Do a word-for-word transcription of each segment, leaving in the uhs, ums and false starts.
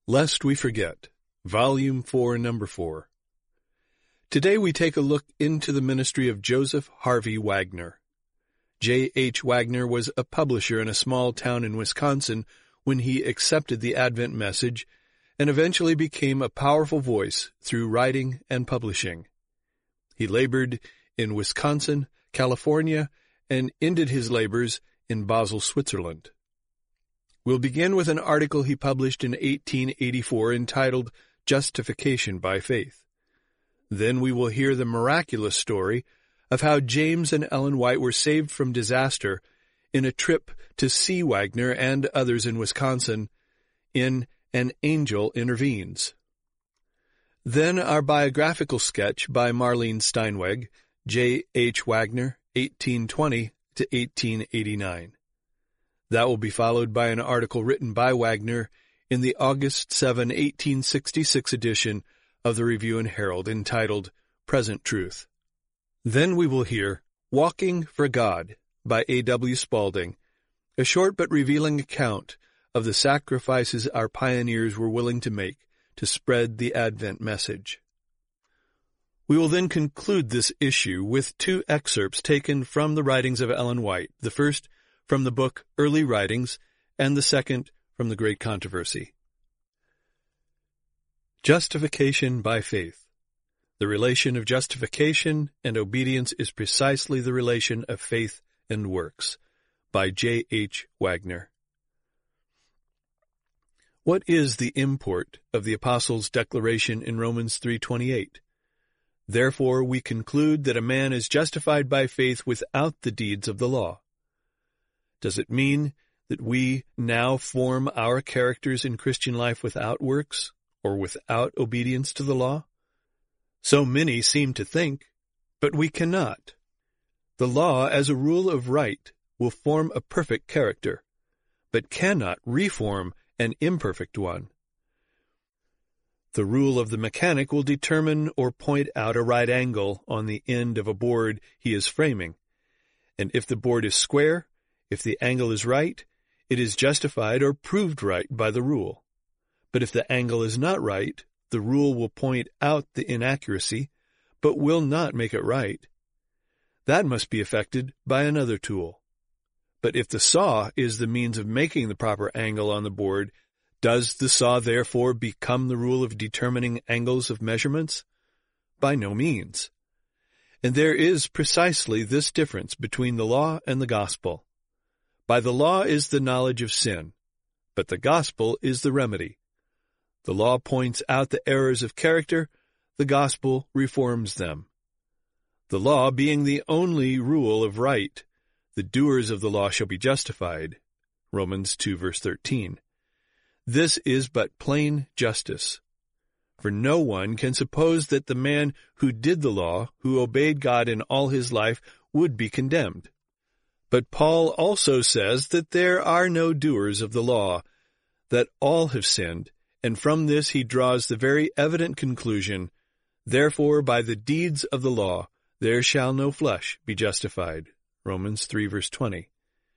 Lest We Forget, Volume four, Number four. Today we take a look into the ministry of Joseph Harvey Wagner. J H Wagner was a publisher in a small town in Wisconsin when he accepted the Advent message and eventually became a powerful voice through writing and publishing. He labored in Wisconsin, California, and ended his labors in Basel, Switzerland. We'll begin with an article he published in eighteen eighty-four entitled Justification by Faith. Then we will hear the miraculous story of how James and Ellen White were saved from disaster in a trip to see Wagner and others in Wisconsin in An Angel Intervenes. Then our biographical sketch by Marlene Steinweg, J H Wagner, eighteen twenty to eighteen eighty-nine. That will be followed by an article written by Wagner in the August seventh, eighteen sixty-six edition of the Review and Herald entitled Present Truth. Then we will hear Walking for God by A W Spalding, a short but revealing account of the sacrifices our pioneers were willing to make to spread the Advent message. We will then conclude this issue with two excerpts taken from the writings of Ellen White, the first from the book Early Writings, and the second from the Great Controversy. Justification by Faith. The relation of justification and obedience is precisely the relation of faith and works, by J H Wagner. What is the import of the Apostle's declaration in Romans three twenty-eight? Therefore we conclude that a man is justified by faith without the deeds of the law. Does it mean that we now form our characters in Christian life without works, or without obedience to the law? So many seem to think, but we cannot. The law, as a rule of right, will form a perfect character, but cannot reform an imperfect one. The rule of the mechanic will determine or point out a right angle on the end of a board he is framing, and if the board is square, if the angle is right, it is justified or proved right by the rule. But if the angle is not right, the rule will point out the inaccuracy, but will not make it right. That must be effected by another tool. But if the saw is the means of making the proper angle on the board, does the saw therefore become the rule of determining angles of measurements? By no means. And there is precisely this difference between the law and the gospel. By the law is the knowledge of sin, but the gospel is the remedy. The law points out the errors of character, the gospel reforms them. The law being the only rule of right, the doers of the law shall be justified. Romans two verse thirteen. This is but plain justice. For no one can suppose that the man who did the law, who obeyed God in all his life, would be condemned. But Paul also says that there are no doers of the law, that all have sinned, and from this he draws the very evident conclusion, therefore by the deeds of the law there shall no flesh be justified. Romans three verse twenty.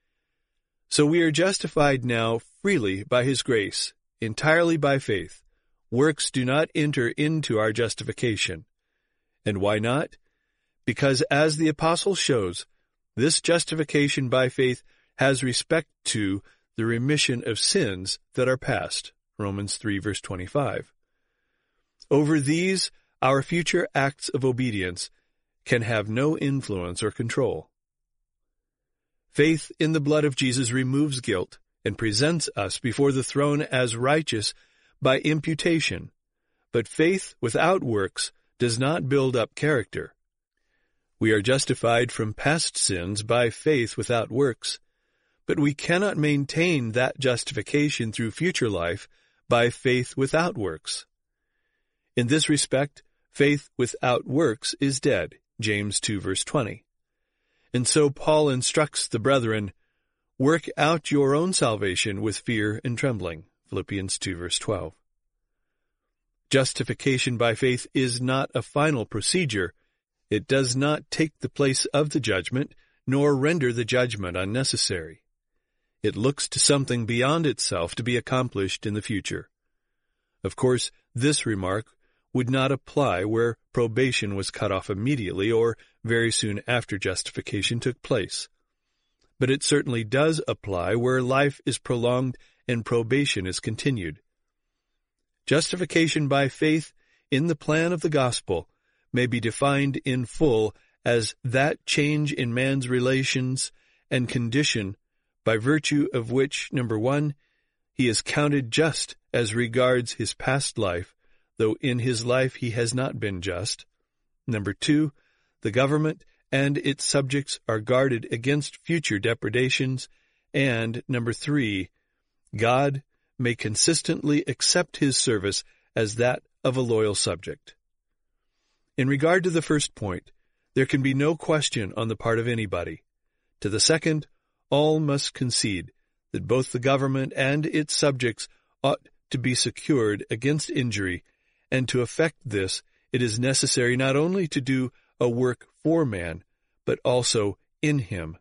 So we are justified now freely by his grace, entirely by faith. Works do not enter into our justification. And why not? Because as the apostle shows, this justification by faith has respect to the remission of sins that are past. Romans three verse twenty-five. Over these, our future acts of obedience can have no influence or control. Faith in the blood of Jesus removes guilt and presents us before the throne as righteous by imputation, but faith without works does not build up character. We are justified from past sins by faith without works, but we cannot maintain that justification through future life by faith without works. In this respect, faith without works is dead, James two verse twenty. And so Paul instructs the brethren, work out your own salvation with fear and trembling, Philippians two verse twelve. Justification by faith is not a final procedure. It does not take the place of the judgment, nor render the judgment unnecessary. It looks to something beyond itself to be accomplished in the future. Of course, this remark would not apply where probation was cut off immediately or very soon after justification took place. But it certainly does apply where life is prolonged and probation is continued. Justification by faith in the plan of the gospel may be defined in full as that change in man's relations and condition by virtue of which, number one, he is counted just as regards his past life, though in his life he has not been just. Number two, the government and its subjects are guarded against future depredations. And number three, God may consistently accept his service as that of a loyal subject. In regard to the first point, there can be no question on the part of anybody. To the second, all must concede that both the government and its subjects ought to be secured against injury, and to effect this, it is necessary not only to do a work for man, but also in him.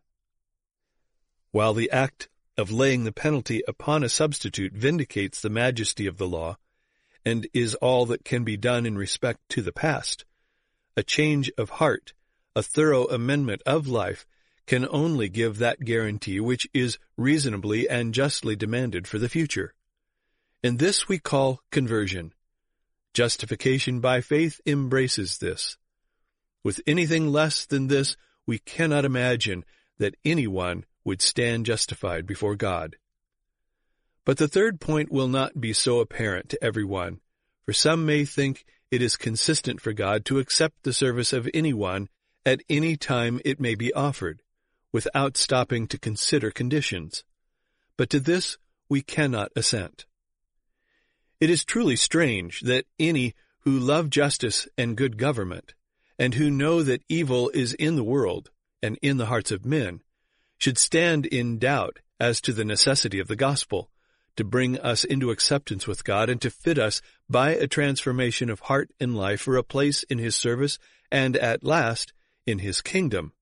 While the act of laying the penalty upon a substitute vindicates the majesty of the law, and is all that can be done in respect to the past, a change of heart, a thorough amendment of life, can only give that guarantee which is reasonably and justly demanded for the future. And this we call conversion. Justification by faith embraces this. With anything less than this, we cannot imagine that anyone would stand justified before God. But the third point will not be so apparent to everyone, for some may think it is consistent for God to accept the service of anyone at any time it may be offered, without stopping to consider conditions. But to this we cannot assent. It is truly strange that any who love justice and good government, and who know that evil is in the world and in the hearts of men, should stand in doubt as to the necessity of the gospel, to bring us into acceptance with God and to fit us by a transformation of heart and life for a place in his service and at last in his kingdom.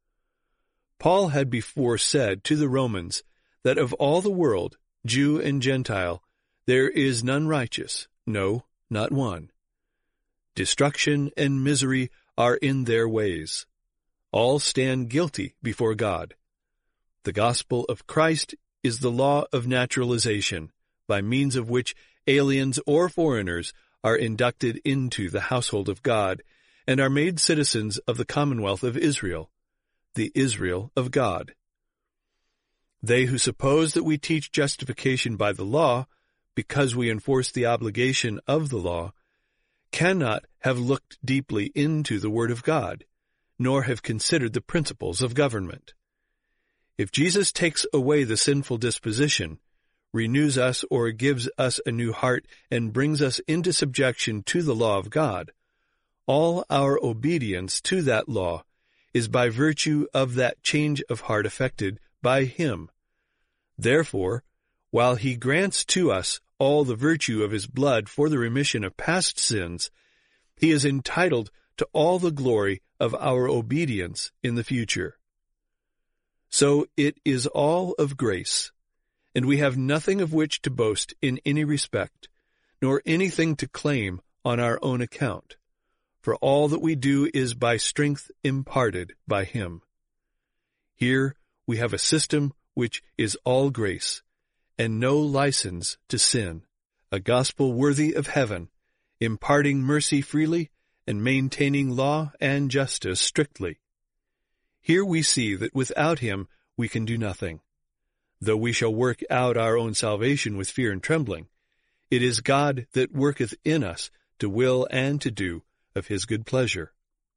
Paul had before said to the Romans that of all the world, Jew and Gentile, there is none righteous, no, not one. Destruction and misery are in their ways. All stand guilty before God. The gospel of Christ is the law of naturalization, by means of which aliens or foreigners are inducted into the household of God and are made citizens of the commonwealth of Israel, the Israel of God. They who suppose that we teach justification by the law, because we enforce the obligation of the law, cannot have looked deeply into the Word of God, nor have considered the principles of government. If Jesus takes away the sinful disposition, renews us or gives us a new heart, and brings us into subjection to the law of God, all our obedience to that law is by virtue of that change of heart effected by him. Therefore, while he grants to us all the virtue of his blood for the remission of past sins, he is entitled to all the glory of our obedience in the future. So it is all of grace, and we have nothing of which to boast in any respect, nor anything to claim on our own account, for all that we do is by strength imparted by him. Here we have a system which is all grace, and no license to sin, a gospel worthy of heaven, imparting mercy freely and maintaining law and justice strictly. Here we see that without him we can do nothing. Though we shall work out our own salvation with fear and trembling, it is God that worketh in us to will and to do of his good pleasure.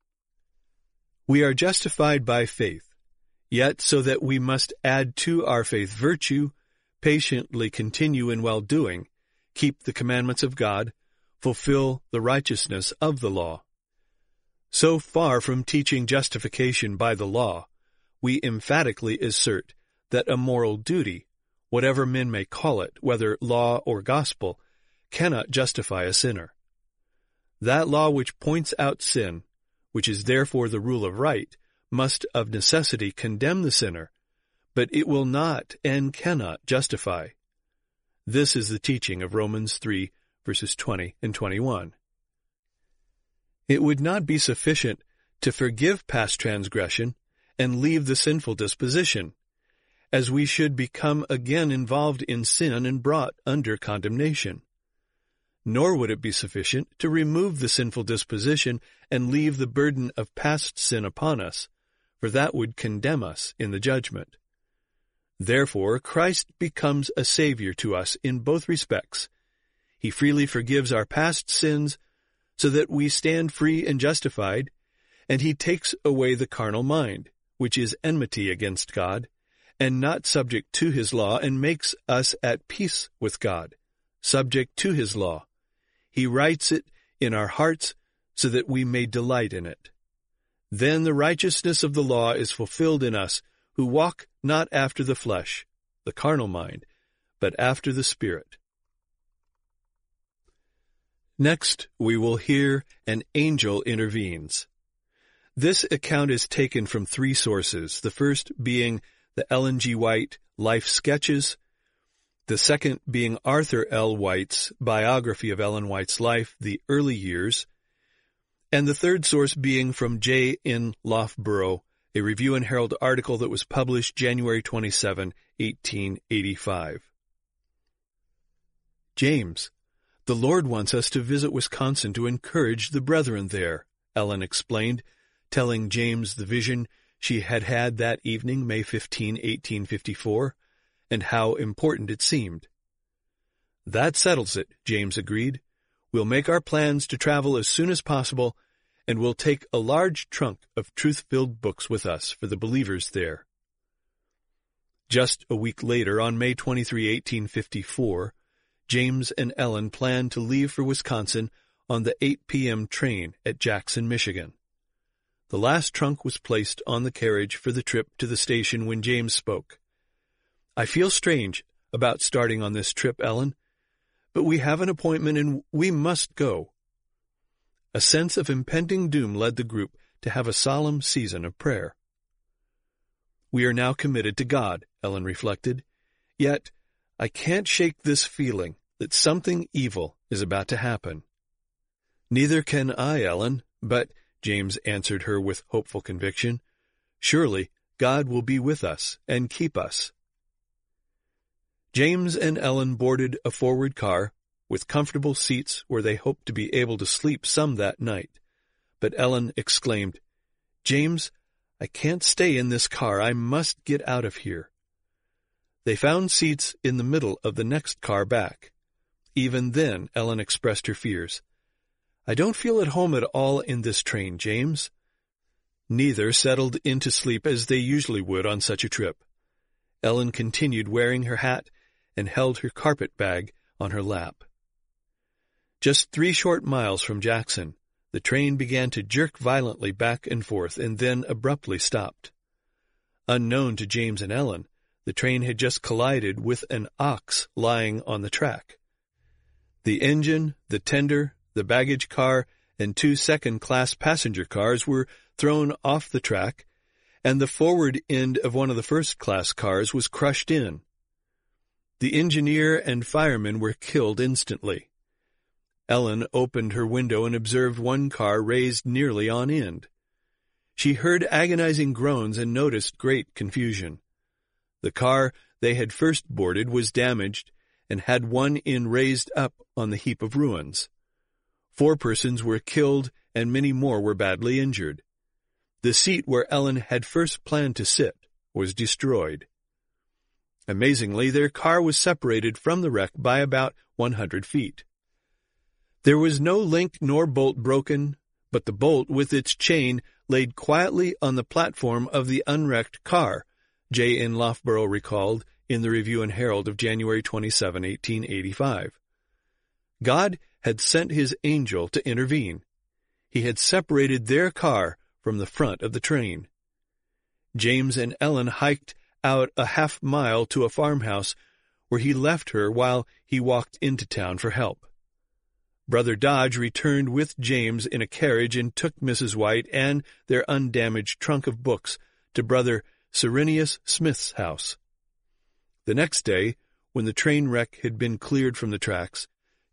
We are justified by faith, yet so that we must add to our faith virtue, patiently continue in well-doing, keep the commandments of God, fulfill the righteousness of the law. So far from teaching justification by the law, we emphatically assert that a moral duty, whatever men may call it, whether law or gospel, cannot justify a sinner. That law which points out sin, which is therefore the rule of right, must of necessity condemn the sinner, but it will not and cannot justify. This is the teaching of Romans three, verses twenty and twenty-one. It would not be sufficient to forgive past transgression and leave the sinful disposition, as we should become again involved in sin and brought under condemnation. Nor would it be sufficient to remove the sinful disposition and leave the burden of past sin upon us, for that would condemn us in the judgment. Therefore, Christ becomes a Savior to us in both respects. He freely forgives our past sins so that we stand free and justified, and He takes away the carnal mind, which is enmity against God, and not subject to His law, and makes us at peace with God, subject to His law. He writes it in our hearts so that we may delight in it. Then the righteousness of the law is fulfilled in us, who walk not after the flesh, the carnal mind, but after the Spirit. Next, we will hear an angel intervenes. This account is taken from three sources, the first being the Ellen G. White Life Sketches, the second being Arthur L. White's biography of Ellen White's life, The Early Years, and the third source being from J. N. Loughborough, a Review and Herald article that was published January twenty-seventh, eighteen eighty-five. James, the Lord wants us to visit Wisconsin to encourage the brethren there, Ellen explained, telling James the vision she had had that evening, May fifteenth, eighteen fifty-four, and how important it seemed. That settles it, James agreed. We'll make our plans to travel as soon as possible, and we'll take a large trunk of truth-filled books with us for the believers there. Just a week later, on May twenty-third, eighteen fifty-four, James and Ellen planned to leave for Wisconsin on the eight p.m. train at Jackson, Michigan. The last trunk was placed on the carriage for the trip to the station when James spoke. I feel strange about starting on this trip, Ellen, but we have an appointment and we must go. A sense of impending doom led the group to have a solemn season of prayer. We are now committed to God, Ellen reflected, yet I can't shake this feeling that something evil is about to happen. Neither can I, Ellen, but, James answered her with hopeful conviction, surely God will be with us and keep us. James and Ellen boarded a forward car with comfortable seats where they hoped to be able to sleep some that night. But Ellen exclaimed, James, I can't stay in this car. I must get out of here. They found seats in the middle of the next car back. Even then, Ellen expressed her fears. I don't feel at home at all in this train, James. Neither settled into sleep as they usually would on such a trip. Ellen continued wearing her hat and held her carpet bag on her lap. Just three short miles from Jackson, the train began to jerk violently back and forth and then abruptly stopped. Unknown to James and Ellen, the train had just collided with an ox lying on the track. The engine, the tender, the baggage car, and two second-class passenger cars were thrown off the track, and the forward end of one of the first-class cars was crushed in. The engineer and firemen were killed instantly. Ellen opened her window and observed one car raised nearly on end. She heard agonizing groans and noticed great confusion. The car they had first boarded was damaged and had one end raised up on the heap of ruins. Four persons were killed and many more were badly injured. The seat where Ellen had first planned to sit was destroyed. Amazingly, their car was separated from the wreck by about one hundred feet. There was no link nor bolt broken, but the bolt with its chain laid quietly on the platform of the unwrecked car, J. N. Loughborough recalled in the Review and Herald of January twenty-seventh, eighteen eighty-five. God had sent His angel to intervene. He had separated their car from the front of the train. James and Ellen hiked out a half mile to a farmhouse where he left her while he walked into town for help. Brother Dodge returned with James in a carriage and took Missus White and their undamaged trunk of books to Brother Cyrenius Smith's house. The next day, when the train wreck had been cleared from the tracks,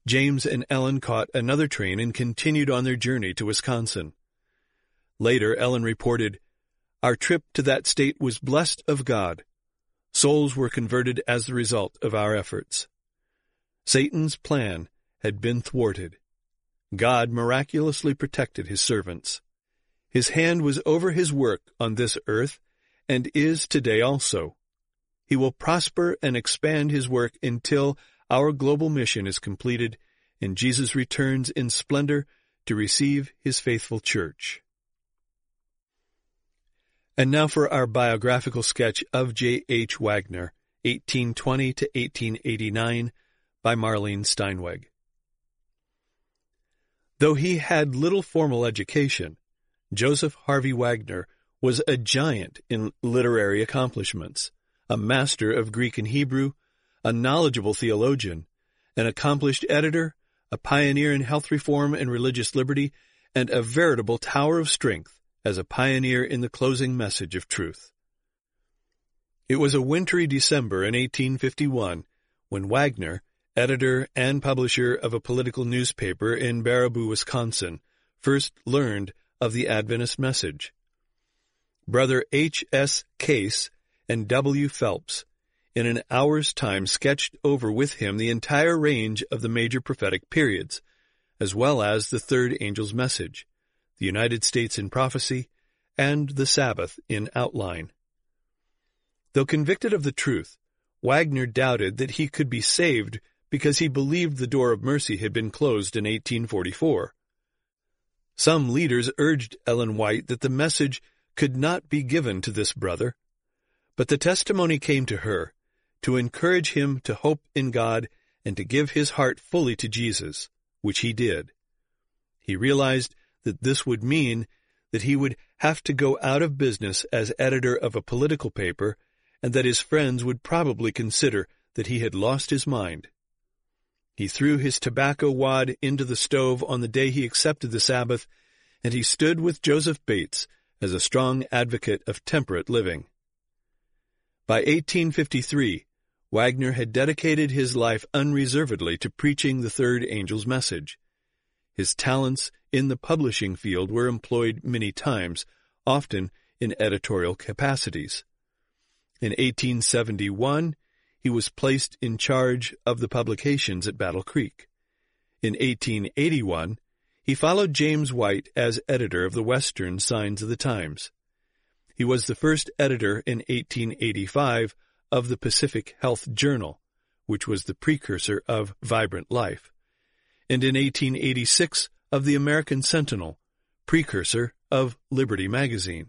James and Ellen caught another train and continued on their journey to Wisconsin. Later, Ellen reported, "Our trip to that state was blessed of God. Souls were converted as the result of our efforts. Satan's plan had been thwarted. God miraculously protected his servants. His hand was over his work on this earth and is today also. He will prosper and expand his work until our global mission is completed and Jesus returns in splendor to receive his faithful church." And now for our biographical sketch of J H Waggoner, eighteen twenty to eighteen eighty-nine, by Marlene Steinweg. Though he had little formal education, Joseph Harvey Waggoner was a giant in literary accomplishments, a master of Greek and Hebrew, a knowledgeable theologian, an accomplished editor, a pioneer in health reform and religious liberty, and a veritable tower of strength as a pioneer in the closing message of truth. It was a wintry December in eighteen fifty-one when Waggoner, editor and publisher of a political newspaper in Baraboo, Wisconsin, first learned of the Adventist message. Brother H S Case and W Phelps, in an hour's time, sketched over with him the entire range of the major prophetic periods, as well as the third angel's message, the United States in prophecy, and the Sabbath in outline. Though convicted of the truth, Waggoner doubted that he could be saved because he believed the door of mercy had been closed in eighteen forty-four. Some leaders urged Ellen White that the message could not be given to this brother, but the testimony came to her to encourage him to hope in God and to give his heart fully to Jesus, which he did. He realized that this would mean that he would have to go out of business as editor of a political paper and that his friends would probably consider that he had lost his mind. He threw his tobacco wad into the stove on the day he accepted the Sabbath, and he stood with Joseph Bates as a strong advocate of temperate living. By eighteen fifty-three, Waggoner had dedicated his life unreservedly to preaching the third angel's message. His talents in the publishing field were employed many times, often in editorial capacities. In eighteen seventy-one, he was placed in charge of the publications at Battle Creek. In eighteen eighty-one, he followed James White as editor of the Western Signs of the Times. He was the first editor in eighteen eighty-five of the Pacific Health Journal, which was the precursor of Vibrant Life, and in eighteen eighty-six of the American Sentinel, precursor of Liberty Magazine.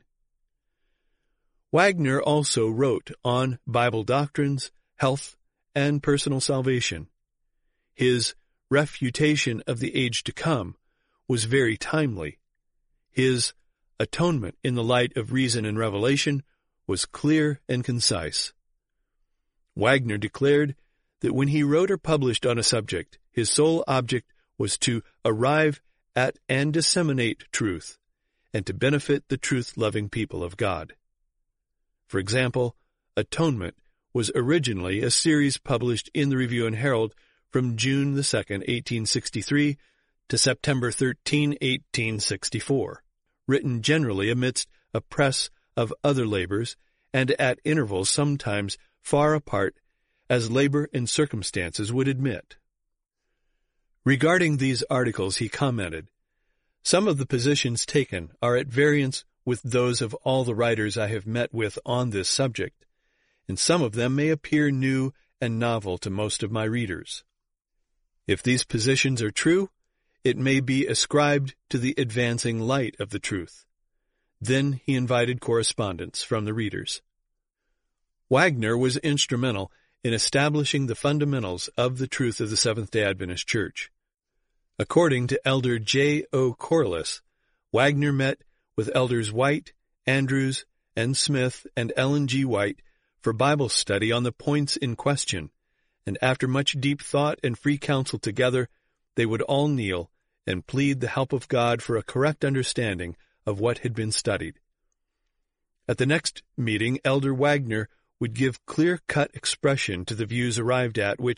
Waggoner also wrote on Bible doctrines, health, and personal salvation. His Refutation of the Age to Come was very timely. His Atonement in the Light of Reason and Revelation was clear and concise. Waggoner declared that when he wrote or published on a subject, his sole object was to arrive at and disseminate truth, and to benefit the truth-loving people of God. For example, Atonement was originally a series published in the Review and Herald from June the second, eighteen sixty-three, to September thirteenth, eighteen sixty-four, written generally amidst a press of other labors and at intervals sometimes far apart, as labor and circumstances would admit. Regarding these articles, he commented, "Some of the positions taken are at variance with those of all the writers I have met with on this subject, and some of them may appear new and novel to most of my readers. If these positions are true, it may be ascribed to the advancing light of the truth." Then he invited correspondence from the readers. Waggoner was instrumental in establishing the fundamentals of the truth of the Seventh-day Adventist Church. According to Elder J O Corliss, Waggoner met with Elders White, Andrews, and Smith and Ellen G. White for Bible study on the points in question, and after much deep thought and free counsel together, they would all kneel and plead the help of God for a correct understanding of what had been studied. At the next meeting, Elder Waggoner would give clear-cut expression to the views arrived at, which,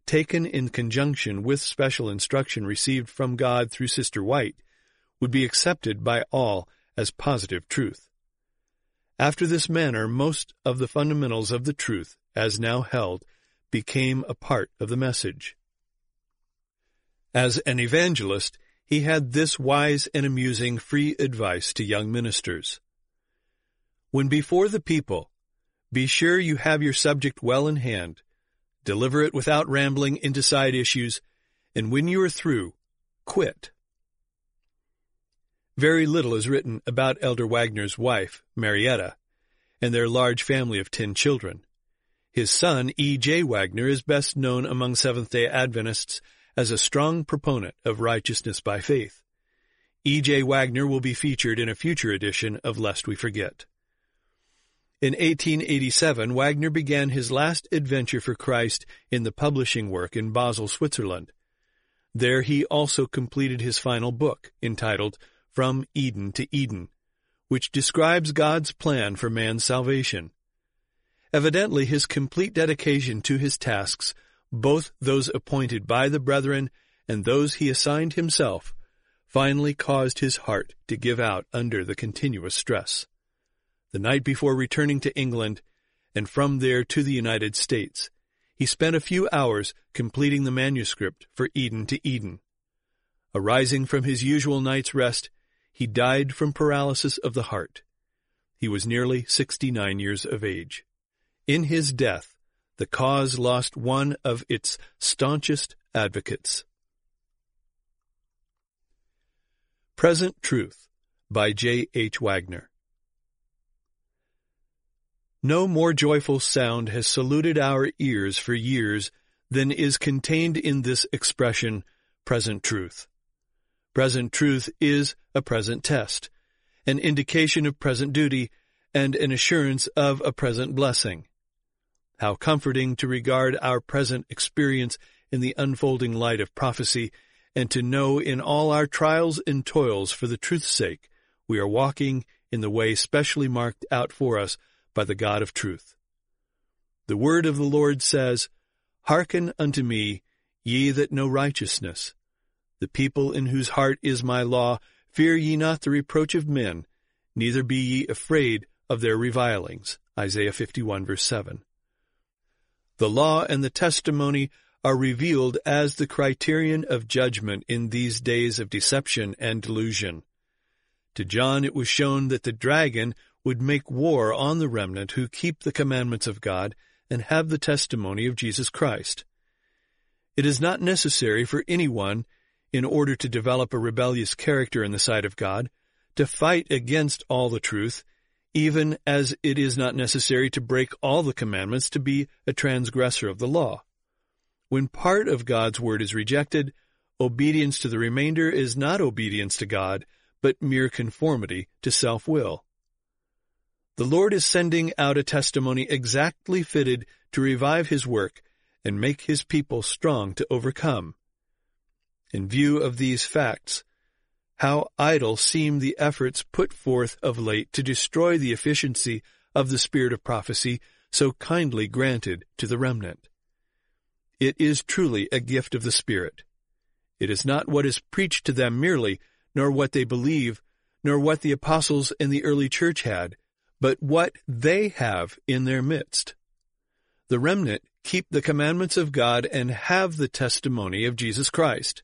taken in conjunction with special instruction received from God through Sister White, would be accepted by all as positive truth. After this manner, most of the fundamentals of the truth, as now held, became a part of the message. As an evangelist, he had this wise and amusing free advice to young ministers. When before the people, be sure you have your subject well in hand, deliver it without rambling into side issues, and when you are through, quit. Very little is written about Elder Wagner's wife, Marietta, and their large family of ten children. His son, E J Wagner, is best known among Seventh-day Adventists as a strong proponent of righteousness by faith. E J Wagner will be featured in a future edition of Lest We Forget. In eighteen eighty-seven, Wagner began his last adventure for Christ in the publishing work in Basel, Switzerland. There he also completed his final book, entitled From Eden to Eden, which describes God's plan for man's salvation. Evidently, his complete dedication to his tasks, both those appointed by the brethren and those he assigned himself, finally caused his heart to give out under the continuous stress. The night before returning to England, and from there to the United States, he spent a few hours completing the manuscript for Eden to Eden. Arising from his usual night's rest, he died from paralysis of the heart. He was nearly sixty-nine years of age. In his death, the cause lost one of its staunchest advocates. Present Truth by J H Wagner. No more joyful sound has saluted our ears for years than is contained in this expression, present truth. Present truth is a present test, an indication of present duty, and an assurance of a present blessing. How comforting to regard our present experience in the unfolding light of prophecy, and to know in all our trials and toils for the truth's sake we are walking in the way specially marked out for us by the God of truth. The word of the Lord says, Hearken unto me, ye that know righteousness. The people in whose heart is my law, fear ye not the reproach of men, neither be ye afraid of their revilings. Isaiah fifty-one, verse seven. The law and the testimony are revealed as the criterion of judgment in these days of deception and delusion. To John it was shown that the dragon would make war on the remnant who keep the commandments of God and have the testimony of Jesus Christ. It is not necessary for anyone, in order to develop a rebellious character in the sight of God, to fight against all the truth, even as it is not necessary to break all the commandments to be a transgressor of the law. When part of God's word is rejected, obedience to the remainder is not obedience to God, but mere conformity to self-will. The Lord is sending out a testimony exactly fitted to revive His work and make His people strong to overcome. In view of these facts, how idle seem the efforts put forth of late to destroy the efficiency of the spirit of prophecy so kindly granted to the remnant. It is truly a gift of the Spirit. It is not what is preached to them merely, nor what they believe, nor what the apostles and the early church had, but what they have in their midst. The remnant keep the commandments of God and have the testimony of Jesus Christ.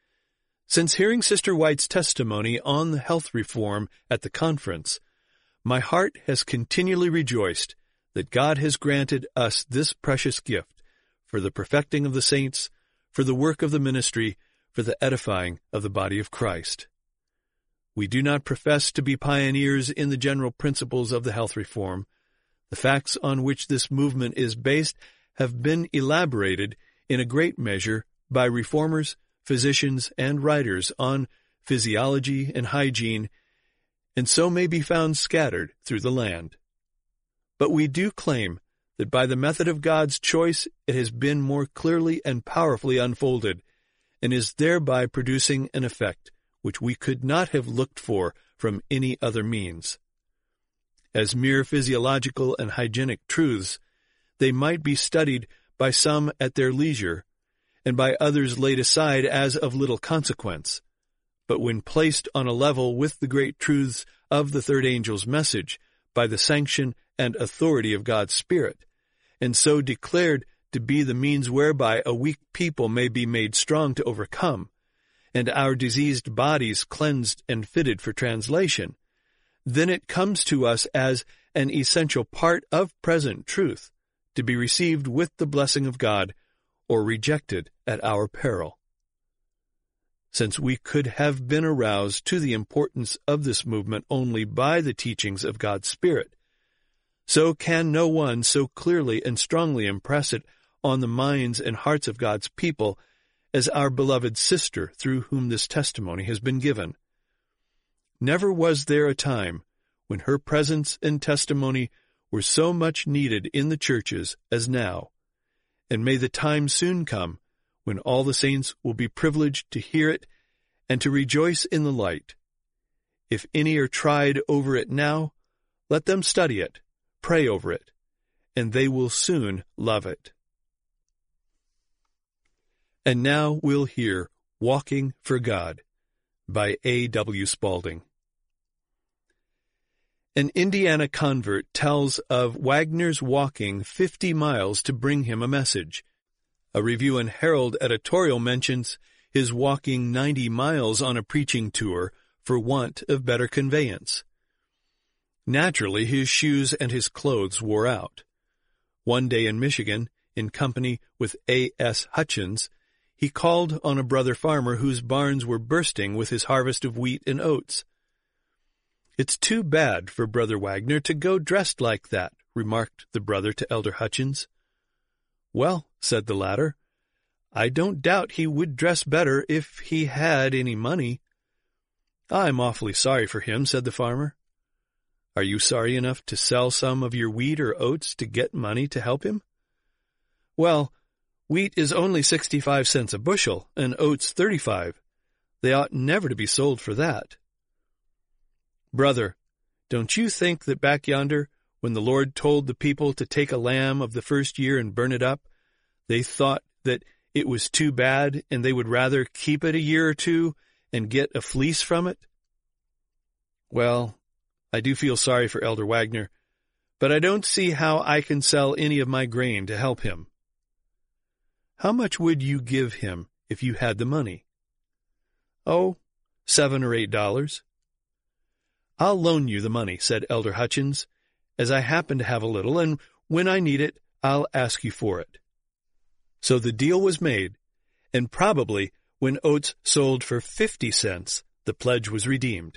Since hearing Sister White's testimony on the health reform at the conference, my heart has continually rejoiced that God has granted us this precious gift for the perfecting of the saints, for the work of the ministry, for the edifying of the body of Christ. We do not profess to be pioneers in the general principles of the health reform. The facts on which this movement is based have been elaborated in a great measure by reformers, physicians, and writers on physiology and hygiene, and so may be found scattered through the land. But we do claim that by the method of God's choice it has been more clearly and powerfully unfolded, and is thereby producing an effect which we could not have looked for from any other means. As mere physiological and hygienic truths, they might be studied by some at their leisure, and by others laid aside as of little consequence. But when placed on a level with the great truths of the third angel's message by the sanction and authority of God's Spirit, and so declared to be the means whereby a weak people may be made strong to overcome, and our diseased bodies cleansed and fitted for translation, then it comes to us as an essential part of present truth to be received with the blessing of God or rejected at our peril. Since we could have been aroused to the importance of this movement only by the teachings of God's Spirit, so can no one so clearly and strongly impress it on the minds and hearts of God's people as our beloved sister through whom this testimony has been given. Never was there a time when her presence and testimony were so much needed in the churches as now, and may the time soon come when all the saints will be privileged to hear it and to rejoice in the light. If any are tried over it now, let them study it, pray over it, and they will soon love it. And now we'll hear Walking for God by A W Spalding. An Indiana convert tells of Wagner's walking fifty miles to bring him a message. A Review and Herald editorial mentions his walking ninety miles on a preaching tour for want of better conveyance. Naturally, his shoes and his clothes wore out. One day in Michigan, in company with A S Hutchins, he called on a brother farmer whose barns were bursting with his harvest of wheat and oats. "It's too bad for Brother Wagner to go dressed like that," remarked the brother to Elder Hutchins. "Well," said the latter, "I don't doubt he would dress better if he had any money." "I'm awfully sorry for him," said the farmer. "Are you sorry enough to sell some of your wheat or oats to get money to help him?" "Well, wheat is only sixty-five cents a bushel, and oats thirty-five. They ought never to be sold for that." "Brother, don't you think that back yonder, when the Lord told the people to take a lamb of the first year and burn it up, they thought that it was too bad and they would rather keep it a year or two and get a fleece from it?" "Well, I do feel sorry for Elder Wagner, but I don't see how I can sell any of my grain to help him." "How much would you give him if you had the money?" "Oh, seven or eight dollars." "I'll loan you the money," said Elder Hutchins, "as I happen to have a little, and when I need it, I'll ask you for it." So the deal was made, and probably when oats sold for fifty cents, the pledge was redeemed.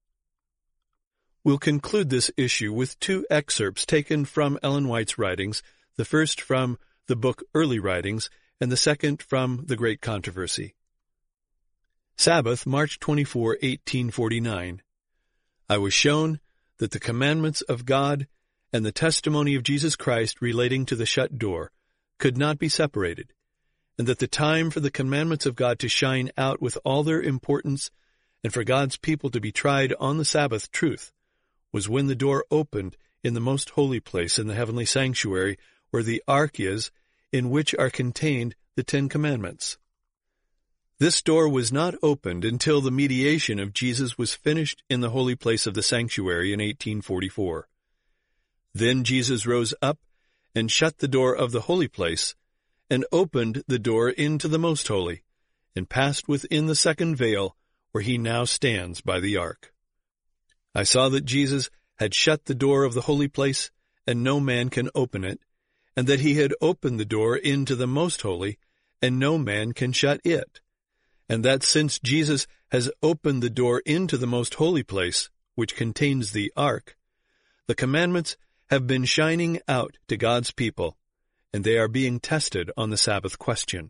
We'll conclude this issue with two excerpts taken from Ellen White's writings, the first from the book Early Writings, and the second from The Great Controversy. Sabbath, March twenty-fourth, eighteen forty-nine. I was shown that the commandments of God and the testimony of Jesus Christ relating to the shut door could not be separated, and that the time for the commandments of God to shine out with all their importance and for God's people to be tried on the Sabbath truth was when the door opened in the most holy place in the heavenly sanctuary where the ark is, in which are contained the Ten Commandments. This door was not opened until the mediation of Jesus was finished in the holy place of the sanctuary in eighteen forty-four. Then Jesus rose up and shut the door of the holy place, and opened the door into the most holy, and passed within the second veil, where he now stands by the ark. I saw that Jesus had shut the door of the holy place, and no man can open it, and that he had opened the door into the most holy, and no man can shut it, and that since Jesus has opened the door into the most holy place, which contains the ark, the commandments have been shining out to God's people, and they are being tested on the Sabbath question.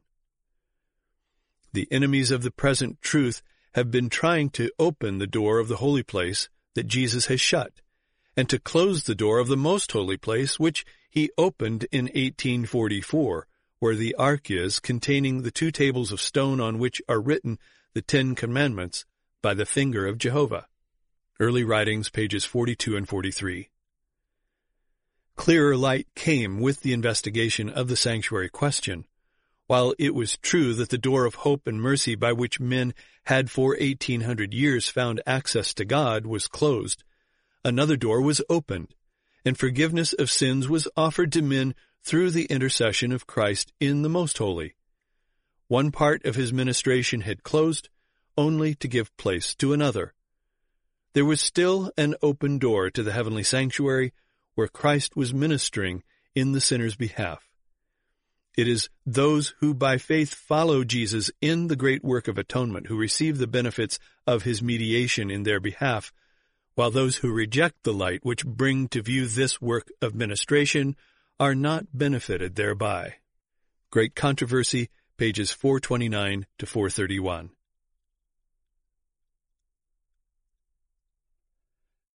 The enemies of the present truth have been trying to open the door of the holy place that Jesus has shut, and to close the door of the most holy place which he opened in eighteen forty-four, where the ark is, containing the two tables of stone on which are written the Ten Commandments by the finger of Jehovah. Early Writings, pages forty-two and forty-three. Clearer light came with the investigation of the sanctuary question, While it was true that the door of hope and mercy by which men had for eighteen hundred years found access to God was closed, another door was opened, and forgiveness of sins was offered to men through the intercession of Christ in the Most Holy. One part of his ministration had closed, only to give place to another. There was still an open door to the heavenly sanctuary where Christ was ministering in the sinner's behalf. It is those who by faith follow Jesus in the great work of atonement who receive the benefits of his mediation in their behalf, while those who reject the light which bring to view this work of ministration are not benefited thereby. Great Controversy, pages four twenty-nine to four thirty-one.